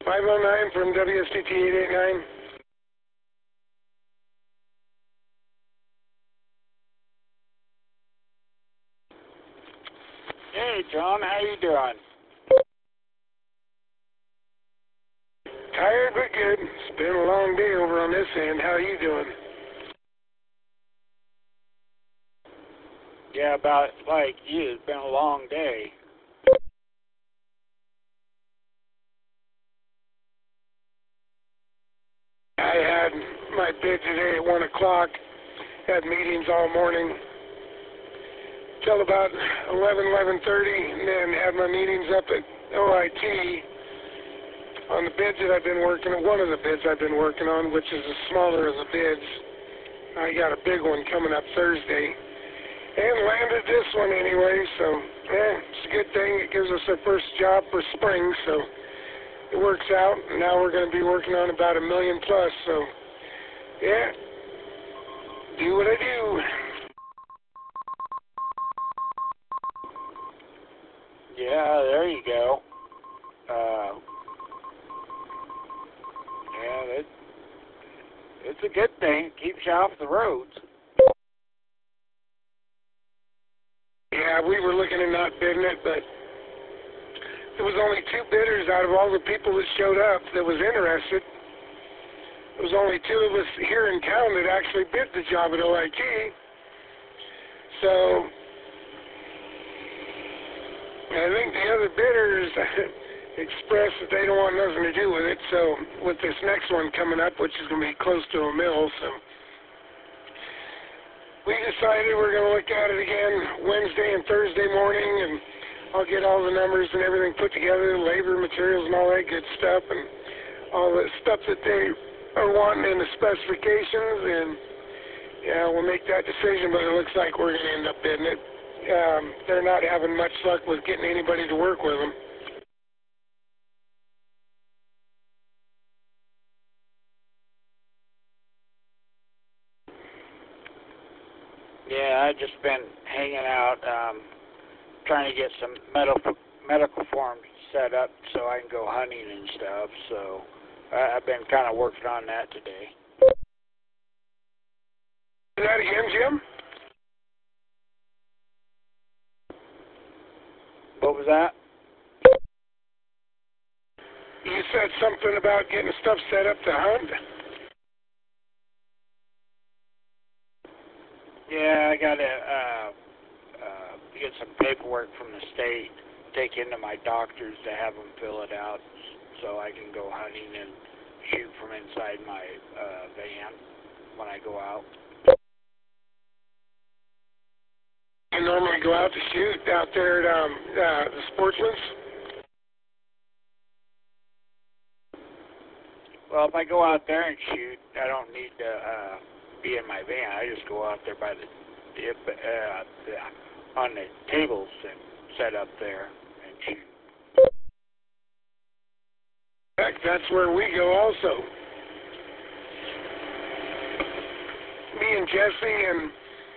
509 from WSTT 889. Hey, John, how you doing? Tired but good. It's been a long day over on this end. How are you doing? Yeah, about like you. It's been a long day. I had my bid today at 1 o'clock. Had meetings all morning till about 11:30, and then had my meetings up at OIT on the bids that I've been working on. One of the bids I've been working on, which is the smaller of the bids. I got a big one coming up Thursday, and landed this one anyway. So, it's a good thing. It gives us our first job for spring, so it works out. And now we're going to be working on about $1 million plus. So, yeah, do what I do. Yeah, there you go. Yeah, it's a good thing. It keeps you off the roads. Yeah, we were looking at not bidding it, but there was only 2 bidders out of all the people that showed up that was interested. There was only 2 of us here in town that actually bid the job at OIT. So I think the other bidders expressed that they don't want nothing to do with it. So with this next one coming up, which is going to be close to $1 million, so we decided we're going to look at it again Wednesday and Thursday morning, and I'll get all the numbers and everything put together, labor, materials, and all that good stuff, and all the stuff that they are wanting in the specifications, and yeah, we'll make that decision, but it looks like we're going to end up bidding it. They're not having much luck with getting anybody to work with them. Yeah, I've just been hanging out, trying to get some medical forms set up so I can go hunting and stuff. So I've been kind of working on that today. Say that again, Jim? What was that? You said something about getting stuff set up to hunt? Yeah, I got to get some paperwork from the state, take into my doctors to have them fill it out so I can go hunting and shoot from inside my van when I go out. You normally go out to shoot out there at the Sportsman's? Well, if I go out there and shoot, I don't need to be in my van. I just go out there by on the tables and set up there and shoot. Heck, that's where we go also. Me and Jesse and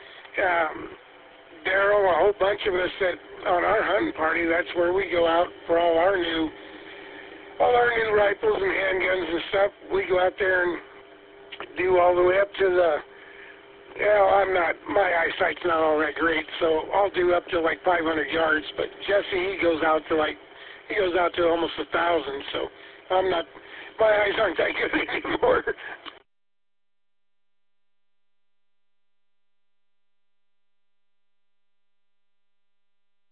Daryl, a whole bunch of us that on our hunting party, that's where we go out for all our new rifles and handguns and stuff. We go out there and do all the way up to the, my eyesight's not all that great, so I'll do up to like 500 yards, but Jesse, he goes out to almost 1,000, so my eyes aren't that good anymore.